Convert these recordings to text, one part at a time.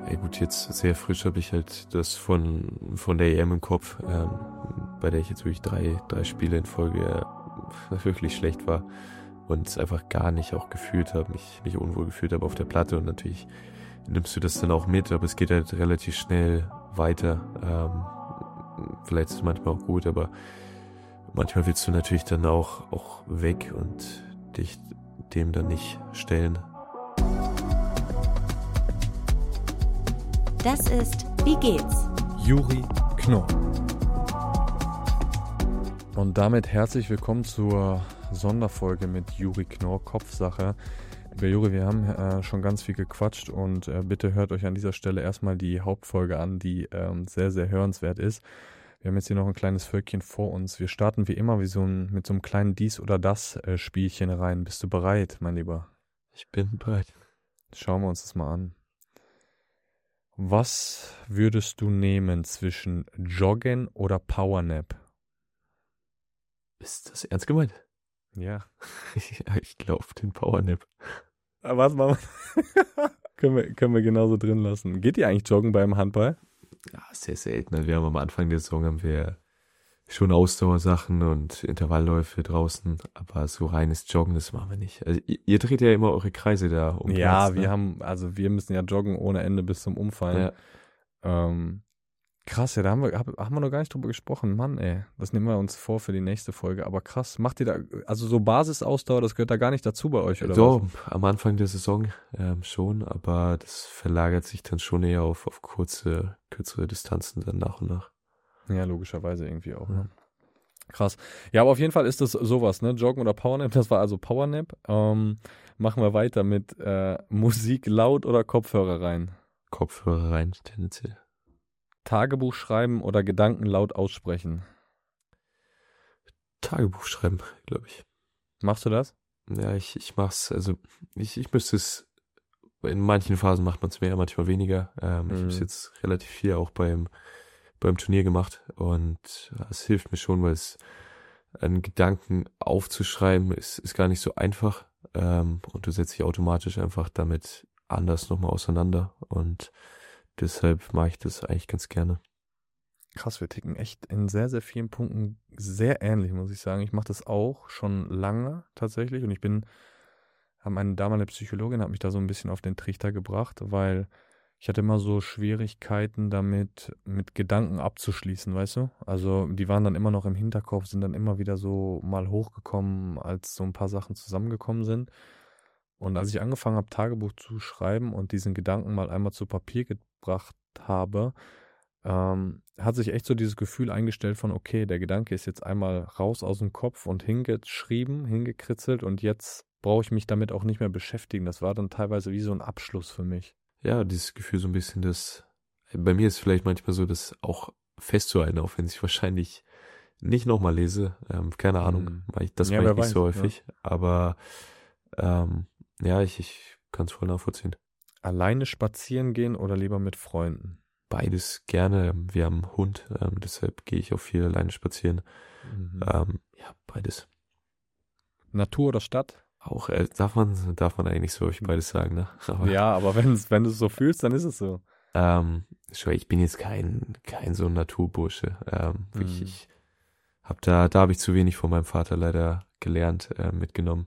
Ja gut, jetzt sehr frisch habe ich halt das von der EM im Kopf, bei der ich jetzt wirklich drei Spiele in Folge wirklich schlecht war und es einfach gar nicht auch gefühlt habe, mich unwohl gefühlt habe auf der Platte, und natürlich nimmst du das dann auch mit, aber es geht halt relativ schnell weiter. Vielleicht ist es manchmal auch gut, aber manchmal willst du natürlich dann auch weg und dich dem dann nicht stellen. Das ist Wie geht's? Juri Knorr. Und damit herzlich willkommen zur Sonderfolge mit Juri Knorr, Kopfsache. Lieber Juri, wir haben schon ganz viel gequatscht und bitte hört euch an dieser Stelle erstmal die Hauptfolge an, die sehr, sehr hörenswert ist. Wir haben jetzt hier noch ein kleines Völkchen vor uns. Wir starten wie immer mit so einem kleinen Dies- oder Das-Spielchen rein. Bist du bereit, mein Lieber? Ich bin bereit. Schauen wir uns das mal an. Was würdest du nehmen zwischen Joggen oder Powernap? Ist das ernst gemeint? Ja. Ja, ich glaube den Powernap. Was machen wir? können wir genauso drin lassen. Geht ihr eigentlich joggen beim Handball? Ja, sehr selten. Wir haben am Anfang der Saison schon Ausdauersachen und Intervallläufe draußen, aber so reines Joggen, das machen wir nicht. Also ihr dreht ja immer eure Kreise da um Ja, Platz, ne? wir müssen ja joggen ohne Ende bis zum Umfallen. Ja. Krass, ja, da haben wir noch gar nicht drüber gesprochen. Mann, ey, das nehmen wir uns vor für die nächste Folge. Aber krass, macht ihr da, also so Basisausdauer, das gehört da gar nicht dazu bei euch, oder so, was? Am Anfang der Saison schon, aber das verlagert sich dann schon eher auf kürzere Distanzen dann nach und nach. Ja, logischerweise irgendwie auch, ne? Krass. Ja, aber auf jeden Fall ist das sowas, ne? Joggen oder Powernap, das war also Powernap. Machen wir weiter mit Musik laut oder Kopfhörer rein? Kopfhörer rein, tendenziell. Tagebuch schreiben oder Gedanken laut aussprechen? Tagebuch schreiben, glaube ich. Machst du das? Ja, ich mach's, also ich müsste es, in manchen Phasen macht man es mehr, manchmal weniger. Ich habe es jetzt relativ viel auch beim Turnier gemacht, und es hilft mir schon, weil es einen Gedanken aufzuschreiben ist gar nicht so einfach, und du setzt dich automatisch einfach damit anders nochmal auseinander, und deshalb mache ich das eigentlich ganz gerne. Krass, wir ticken echt in sehr, sehr vielen Punkten sehr ähnlich, muss ich sagen. Ich mache das auch schon lange tatsächlich, und meine damalige Psychologin hat mich da so ein bisschen auf den Trichter gebracht, weil ich hatte immer so Schwierigkeiten damit, mit Gedanken abzuschließen, weißt du? Also die waren dann immer noch im Hinterkopf, sind dann immer wieder so mal hochgekommen, als so ein paar Sachen zusammengekommen sind. Und als ich angefangen habe, Tagebuch zu schreiben und diesen Gedanken mal einmal zu Papier gebracht habe, hat sich echt so dieses Gefühl eingestellt von, okay, der Gedanke ist jetzt einmal raus aus dem Kopf und hingeschrieben, hingekritzelt, und jetzt brauche ich mich damit auch nicht mehr beschäftigen. Das war dann teilweise wie so ein Abschluss für mich. Ja, dieses Gefühl so ein bisschen, bei mir ist vielleicht manchmal so, das auch festzuhalten, auch wenn ich wahrscheinlich nicht nochmal lese, keine Ahnung, das mache ich nicht so häufig, ja. Aber ja, ich kann es voll nachvollziehen. Alleine spazieren gehen oder lieber mit Freunden? Beides gerne. Wir haben einen Hund, deshalb gehe ich auch viel alleine spazieren. Ja, beides. Natur oder Stadt? Auch darf man eigentlich so beides sagen, ne? Aber, ja, aber wenn du es so fühlst, dann ist es so. Ich bin jetzt kein so ein Naturbursche. Ich habe da habe ich zu wenig von meinem Vater leider gelernt, mitgenommen.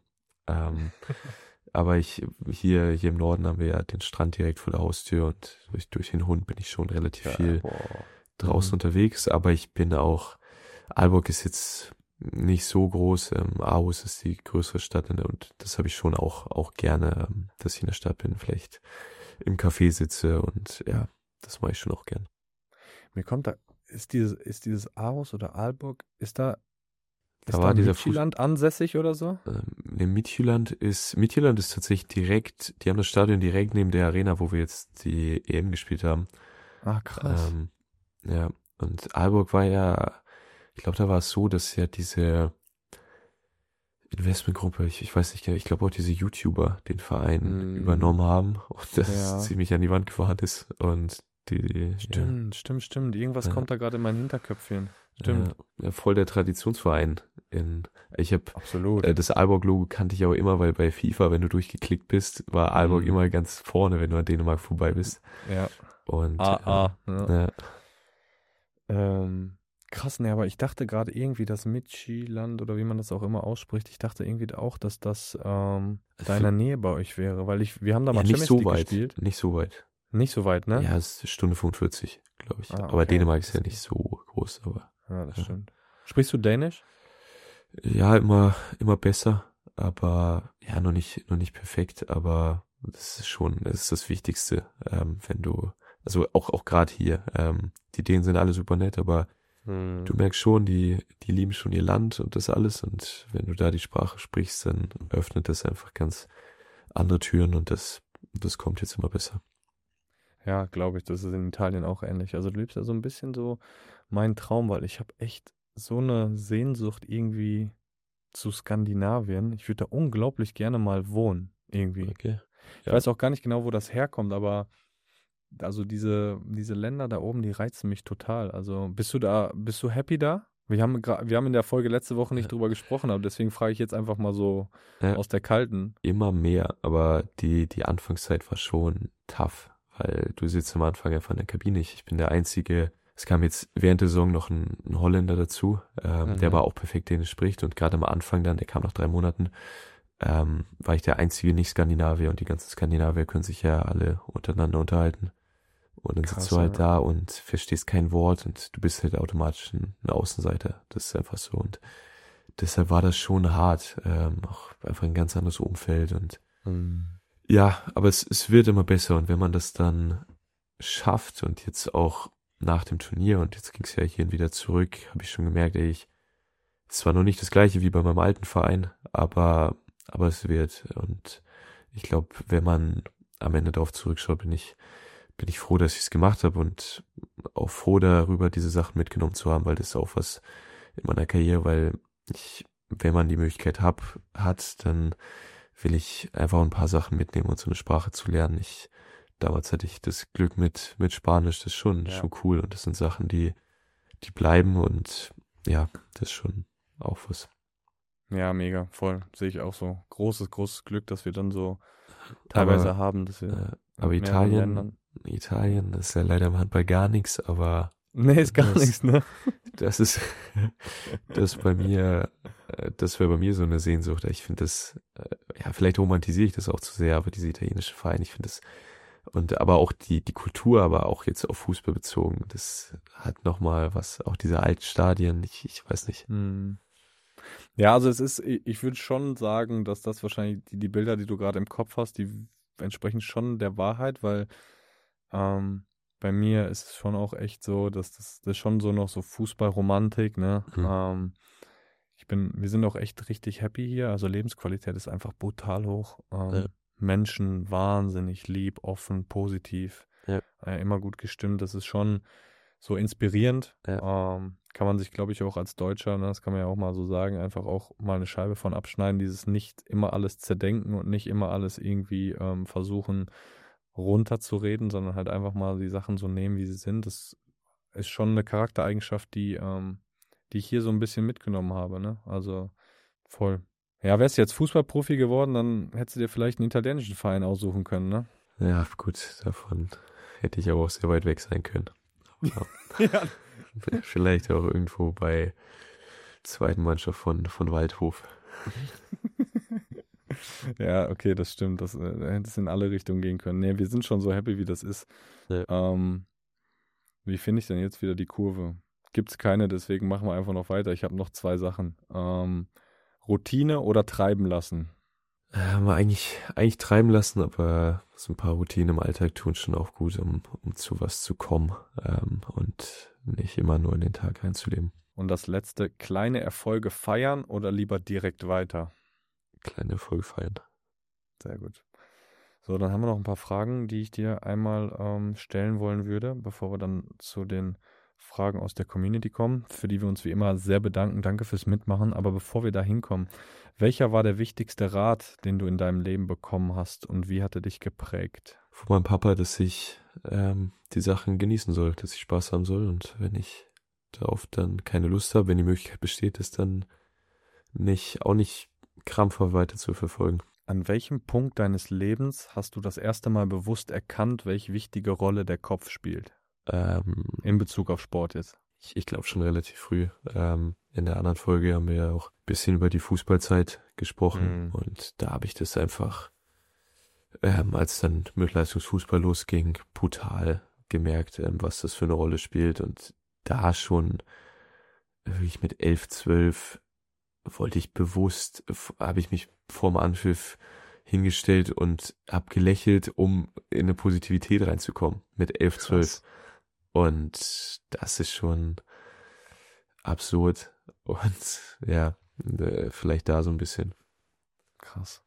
Aber hier im Norden haben wir ja den Strand direkt vor der Haustür, und durch den Hund bin ich schon relativ viel draußen unterwegs. Aber ich bin auch, Aalborg ist jetzt nicht so groß, Aarhus ist die größere Stadt, und das habe ich schon auch gerne, dass ich in der Stadt bin, vielleicht im Café sitze, und ja, das mache ich schon auch gern. Mir kommt da, ist dieses Aarhus oder Aalborg, ist da Midtjylland ansässig oder so? Midtjylland ist tatsächlich direkt, die haben das Stadion direkt neben der Arena, wo wir jetzt die EM gespielt haben. Ah, krass. Ja, und Aalborg war ja, ich glaube, da war es so, dass ja diese Investmentgruppe, ich weiß nicht, ich glaube auch diese YouTuber den Verein übernommen haben, und das ziemlich an die Wand gefahren ist, und Stimmt. Irgendwas kommt da gerade in mein Hinterköpfchen. Stimmt. Ja, voll der Traditionsverein. Absolut. Das Aalborg-Logo kannte ich auch immer, weil bei FIFA, wenn du durchgeklickt bist, war Aalborg immer ganz vorne, wenn du an Dänemark vorbei bist. Ja. Und Ja. ja, Krass, ne, aber ich dachte gerade irgendwie, dass Midtjylland oder wie man das auch immer ausspricht, ich dachte irgendwie auch, dass das da in der Nähe bei euch wäre, weil wir haben da mal nicht Champions so League weit, gespielt. nicht so weit. Nicht so weit, ne? Ja, es ist 1 Stunde 45, glaube ich. Ah, Aber okay. Dänemark ist ja nicht so groß, aber Ja, das Ja. stimmt. Sprichst du Dänisch? ja, immer besser, aber ja, noch nicht perfekt, aber das ist das Wichtigste, wenn du, also auch gerade hier, die Dänen sind alle super nett, aber du merkst schon, die lieben schon ihr Land und das alles, und wenn du da die Sprache sprichst, dann öffnet das einfach ganz andere Türen, und das kommt jetzt immer besser. Ja, glaube ich, das ist in Italien auch ähnlich. Also du lebst ja so ein bisschen so meinen Traum, weil ich habe echt so eine Sehnsucht irgendwie zu Skandinavien. Ich würde da unglaublich gerne mal wohnen, irgendwie. Okay. Ich Ja. weiß auch gar nicht genau, wo das herkommt, aber also diese Länder da oben, die reizen mich total. Also bist du happy da? Wir haben in der Folge letzte Woche nicht drüber gesprochen, aber deswegen frage ich jetzt einfach mal so Ja. aus der Kalten. Immer mehr, aber die Anfangszeit war schon tough, weil du sitzt am Anfang einfach in der Kabine. Ich bin der Einzige, es kam jetzt während der Saison noch ein Holländer dazu, der aber auch perfekt Dänisch spricht, und gerade am Anfang dann, der kam nach 3 Monaten, war ich der einzige Nicht-Skandinavier, und die ganzen Skandinavier können sich ja alle untereinander unterhalten. Und dann Krass, sitzt du halt ja. da und verstehst kein Wort, und du bist halt automatisch ein Außenseiter. Das ist einfach so, und deshalb war das schon hart, auch einfach ein ganz anderes Umfeld, und ja, aber es wird immer besser, und wenn man das dann schafft, und jetzt auch nach dem Turnier, und jetzt ging es ja hierhin wieder zurück, habe ich schon gemerkt, es war noch nicht das gleiche wie bei meinem alten Verein, aber es wird, und ich glaube, wenn man am Ende darauf zurückschaut, bin ich froh, dass ich es gemacht habe, und auch froh darüber, diese Sachen mitgenommen zu haben, weil das ist auch was in meiner Karriere, weil wenn man die Möglichkeit hat, dann will ich einfach ein paar Sachen mitnehmen und so eine Sprache zu lernen. Damals hatte ich das Glück mit Spanisch, das ist schon cool, und das sind Sachen, die bleiben, und ja, das ist schon auch was. Ja, mega, voll. Sehe ich auch so. Großes Glück, dass wir dann so teilweise haben, dass wir Aber in mehreren Ländern. Italien ist ja leider im Handball gar nichts, aber Nee, ist gar das- nichts, ne? das wäre bei mir so eine Sehnsucht. Ich finde das, ja, vielleicht romantisiere ich das auch zu sehr, aber diese italienischen Vereine, ich finde das, aber auch die Kultur, aber auch jetzt auf Fußball bezogen, das hat nochmal was, auch diese alten Stadien, ich weiß nicht. Ja, also ich würde schon sagen, dass das wahrscheinlich die Bilder, die du gerade im Kopf hast, die entsprechen schon der Wahrheit, weil bei mir ist es schon auch echt so, dass das schon so noch so Fußballromantik, ne? Wir sind auch echt richtig happy hier, also Lebensqualität ist einfach brutal hoch. Ja. Menschen wahnsinnig lieb, offen, positiv, Ja. immer gut gestimmt, das ist schon so inspirierend. Ja. Kann man sich, glaube ich, auch als Deutscher, ne, das kann man ja auch mal so sagen, einfach auch mal eine Scheibe von abschneiden, dieses nicht immer alles zerdenken und nicht immer alles irgendwie versuchen runterzureden, sondern halt einfach mal die Sachen so nehmen, wie sie sind. Das ist schon eine Charaktereigenschaft, die ich hier so ein bisschen mitgenommen habe, ne? Also voll. Ja, wärst du jetzt Fußballprofi geworden, dann hättest du dir vielleicht einen italienischen Verein aussuchen können, ne? Ja, gut, davon hätte ich aber auch sehr weit weg sein können. Aber Ja. vielleicht auch irgendwo bei zweiten Mannschaft von Waldhof. Ja, okay, das stimmt. Da hätte es in alle Richtungen gehen können. Nee, wir sind schon so happy, wie das ist. Ja. Wie finde ich denn jetzt wieder die Kurve? Gibt's keine, deswegen machen wir einfach noch weiter. Ich habe noch 2 Sachen. Routine oder treiben lassen? Mal eigentlich treiben lassen, aber so ein paar Routinen im Alltag tun schon auch gut, um zu was zu kommen, und nicht immer nur in den Tag reinzuleben. Und das letzte, kleine Erfolge feiern oder lieber direkt weiter? Kleine Erfolge feiern. Sehr gut. So, dann haben wir noch ein paar Fragen, die ich dir einmal stellen wollen würde, bevor wir dann zu den Fragen aus der Community kommen, für die wir uns wie immer sehr bedanken. Danke fürs Mitmachen. Aber bevor wir da hinkommen, welcher war der wichtigste Rat, den du in deinem Leben bekommen hast, und wie hat er dich geprägt? Von meinem Papa, dass ich die Sachen genießen soll, dass ich Spaß haben soll, und wenn ich darauf dann keine Lust habe, wenn die Möglichkeit besteht, es dann auch nicht krampfhaft weiter zu verfolgen. An welchem Punkt deines Lebens hast du das erste Mal bewusst erkannt, welche wichtige Rolle der Kopf spielt? In Bezug auf Sport jetzt. Ich glaube schon relativ früh. In der anderen Folge haben wir ja auch ein bisschen über die Fußballzeit gesprochen und da habe ich das einfach, als dann mit Leistungsfußball losging, brutal gemerkt, was das für eine Rolle spielt und da schon wirklich mit 11, 12 wollte ich bewusst, habe ich mich vorm Anpfiff hingestellt und habe gelächelt, um in eine Positivität reinzukommen mit 11, 12. Und das ist schon absurd und ja, vielleicht da so ein bisschen. Krass.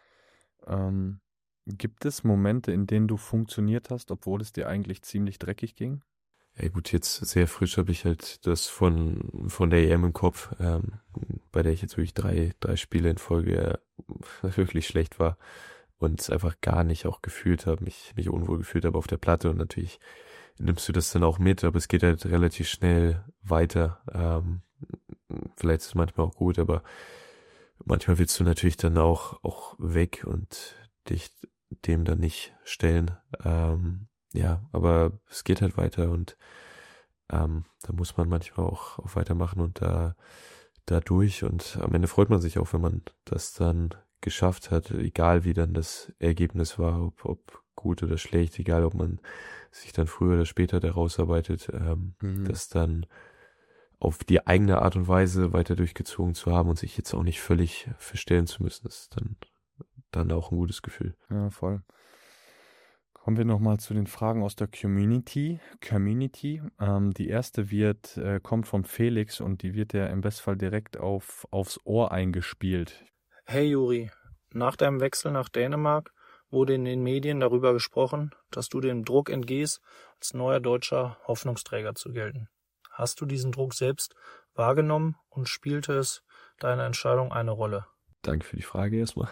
Gibt es Momente, in denen du funktioniert hast, obwohl es dir eigentlich ziemlich dreckig ging? Ja gut, jetzt sehr frisch habe ich halt das von der EM im Kopf, bei der ich jetzt wirklich drei Spiele in Folge wirklich schlecht war und es einfach gar nicht auch gefühlt habe, mich unwohl gefühlt habe auf der Platte und natürlich nimmst du das dann auch mit, aber es geht halt relativ schnell weiter. Vielleicht ist es manchmal auch gut, aber manchmal willst du natürlich dann auch weg und dich dem dann nicht stellen. Ja, aber es geht halt weiter und da muss man manchmal auch weitermachen und da durch und am Ende freut man sich auch, wenn man das dann geschafft hat, egal wie dann das Ergebnis war, ob gut oder schlecht, egal ob man sich dann früher oder später da rausarbeitet, das dann auf die eigene Art und Weise weiter durchgezogen zu haben und sich jetzt auch nicht völlig verstellen zu müssen, ist dann auch ein gutes Gefühl. Ja, voll. Kommen wir nochmal zu den Fragen aus der Community. Die erste kommt von Felix und die wird ja im Bestfall direkt aufs Ohr eingespielt. Hey Juri, nach deinem Wechsel nach Dänemark wurde in den Medien darüber gesprochen, dass du dem Druck entgehst, als neuer deutscher Hoffnungsträger zu gelten. Hast du diesen Druck selbst wahrgenommen und spielte es deine Entscheidung eine Rolle? Danke für die Frage erstmal.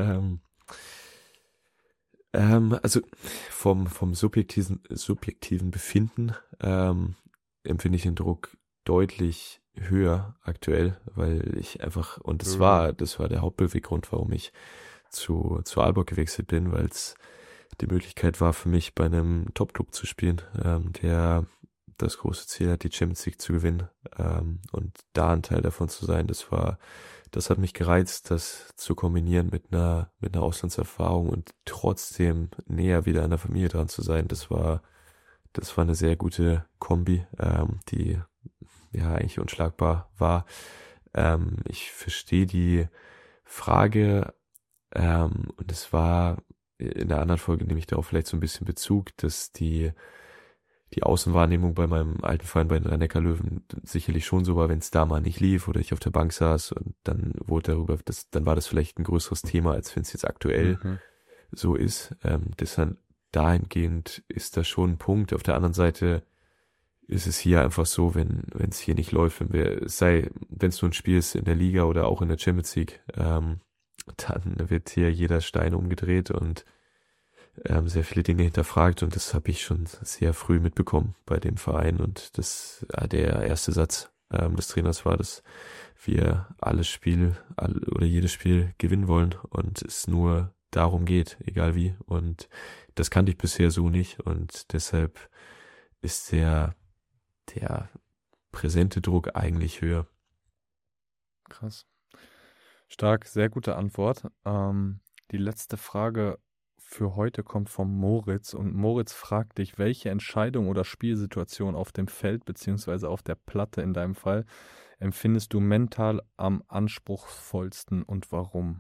Also vom subjektiven Befinden empfinde ich den Druck deutlich höher aktuell, weil ich einfach, und das war der Hauptbeweggrund, warum ich zu Aalborg gewechselt bin, weil es die Möglichkeit war für mich, bei einem Top-Club zu spielen, der das große Ziel hat, die Champions League zu gewinnen, und da ein Teil davon zu sein, das hat mich gereizt, das zu kombinieren mit einer Auslandserfahrung und trotzdem näher wieder an der Familie dran zu sein. Das war eine sehr gute Kombi, die ja eigentlich unschlagbar war. Ich verstehe die Frage, und es war in der anderen Folge, nehme ich darauf vielleicht so ein bisschen Bezug, dass die Außenwahrnehmung bei meinem alten Verein bei den Rhein-Neckar-Löwen sicherlich schon so war, wenn es da mal nicht lief oder ich auf der Bank saß und dann dann war das vielleicht ein größeres Thema, als wenn es jetzt aktuell so ist. Deshalb dahingehend ist das schon ein Punkt. Auf der anderen Seite ist es hier einfach so, wenn es hier nicht läuft, wenn es nur ein Spiel ist in der Liga oder auch in der Champions League, dann wird hier jeder Stein umgedreht und sehr viele Dinge hinterfragt und das habe ich schon sehr früh mitbekommen bei dem Verein und der erste Satz des Trainers war, dass wir jedes Spiel gewinnen wollen und es nur darum geht, egal wie, und das kannte ich bisher so nicht und deshalb ist der präsente Druck eigentlich höher. Krass. Stark, sehr gute Antwort. Die letzte Frage für heute kommt von Moritz und Moritz fragt dich, welche Entscheidung oder Spielsituation auf dem Feld beziehungsweise auf der Platte in deinem Fall empfindest du mental am anspruchsvollsten und warum?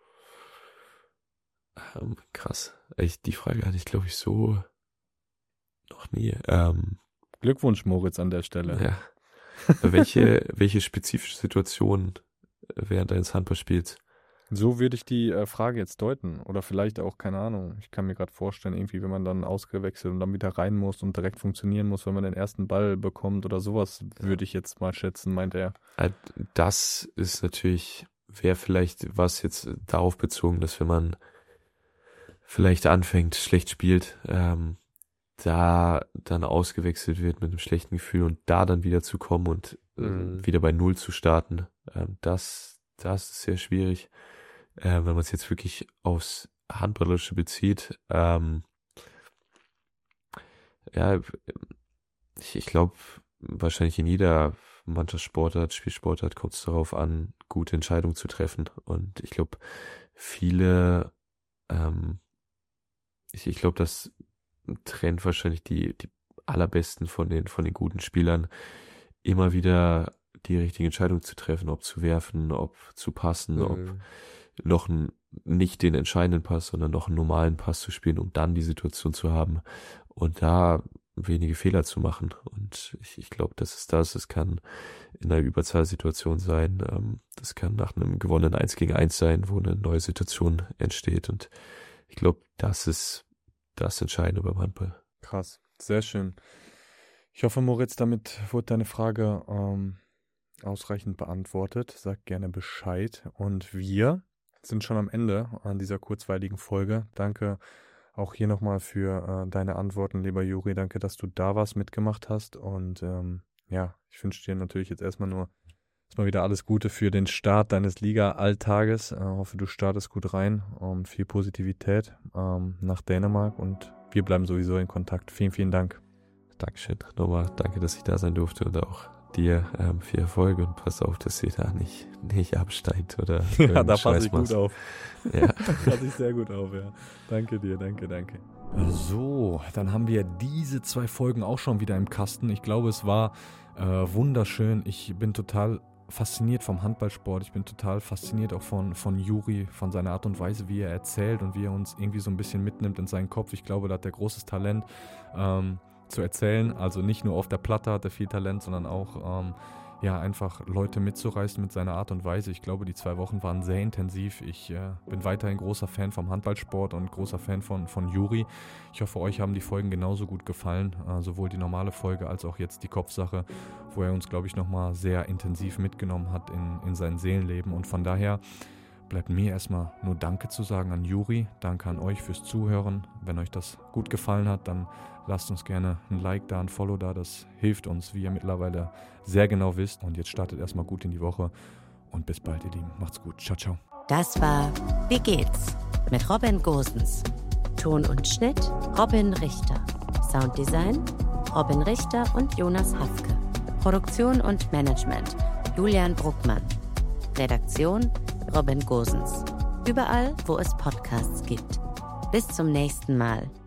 Krass. Die Frage hatte ich, glaube ich, so noch nie. Glückwunsch, Moritz, an der Stelle. Ja. Welche spezifische Situation während deines Handballspiels? So würde ich die Frage jetzt deuten. Oder vielleicht auch, keine Ahnung, ich kann mir gerade vorstellen, irgendwie, wenn man dann ausgewechselt und dann wieder rein muss und direkt funktionieren muss, wenn man den ersten Ball bekommt oder sowas, würde ich jetzt mal schätzen, meint er. Das ist wäre vielleicht was jetzt darauf bezogen, dass wenn man vielleicht anfängt, schlecht spielt, da dann ausgewechselt wird mit einem schlechten Gefühl und da dann wieder zu kommen und wieder bei Null zu starten, das ist sehr schwierig. wenn man es jetzt wirklich aufs Handballerische bezieht, ich glaube, wahrscheinlich in jeder Mannschaftssportart, Spielsportart kommt es darauf an, gute Entscheidungen zu treffen. Und ich glaube, viele, ich glaube, das trennt wahrscheinlich die allerbesten von den guten Spielern, immer wieder die richtige Entscheidung zu treffen, ob zu werfen, ob zu passen, ob noch nicht den entscheidenden Pass, sondern noch einen normalen Pass zu spielen, um dann die Situation zu haben und da wenige Fehler zu machen. Und ich glaube, das ist das. Es kann in einer Überzahlsituation sein. Das kann nach einem gewonnenen 1-gegen-1 sein, wo eine neue Situation entsteht. Und ich glaube, das ist das Entscheidende beim Handball. Krass, sehr schön. Ich hoffe, Moritz, damit wurde deine Frage ausreichend beantwortet. Sag gerne Bescheid. Und wir sind schon am Ende an dieser kurzweiligen Folge. Danke auch hier nochmal für deine Antworten, lieber Juri. Danke, dass du da warst, mitgemacht hast. Und ich wünsche dir natürlich jetzt erstmal wieder alles Gute für den Start deines Liga-Alltages. Hoffe, du startest gut rein. Viel Positivität nach Dänemark und wir bleiben sowieso in Kontakt. Vielen, vielen Dank. Dankeschön. Nochmal danke, dass ich da sein durfte und auch dir viel Erfolg und pass auf, dass ihr da nicht absteigt oder ja, da passe ich gut auf. Ja. Da passe ich sehr gut auf, ja. Danke dir, danke. So, dann haben wir diese 2 Folgen auch schon wieder im Kasten. Ich glaube, es war wunderschön. Ich bin total fasziniert vom Handballsport. Ich bin total fasziniert auch von Juri, von seiner Art und Weise, wie er erzählt und wie er uns irgendwie so ein bisschen mitnimmt in seinen Kopf. Ich glaube, da hat er großes Talent zu erzählen. Also nicht nur auf der Platte hat er viel Talent, sondern auch einfach Leute mitzureißen mit seiner Art und Weise. Ich glaube, die 2 Wochen waren sehr intensiv. Ich bin weiterhin großer Fan vom Handballsport und großer Fan von Juri. Ich hoffe, euch haben die Folgen genauso gut gefallen, sowohl die normale Folge als auch jetzt die Kopfsache, wo er uns, glaube ich, nochmal sehr intensiv mitgenommen hat in sein Seelenleben. Und von daher bleibt mir erstmal nur Danke zu sagen an Juri. Danke an euch fürs Zuhören. Wenn euch das gut gefallen hat, dann lasst uns gerne ein Like da, ein Follow da. Das hilft uns, wie ihr mittlerweile sehr genau wisst. Und jetzt startet erstmal gut in die Woche. Und bis bald, ihr Lieben. Macht's gut. Ciao, ciao. Das war Wie geht's? Mit Robin Gosens. Ton und Schnitt Robin Richter. Sounddesign Robin Richter und Jonas Hafke. Produktion und Management Julian Bruckmann. Redaktion Robin Gosens. Überall, wo es Podcasts gibt. Bis zum nächsten Mal.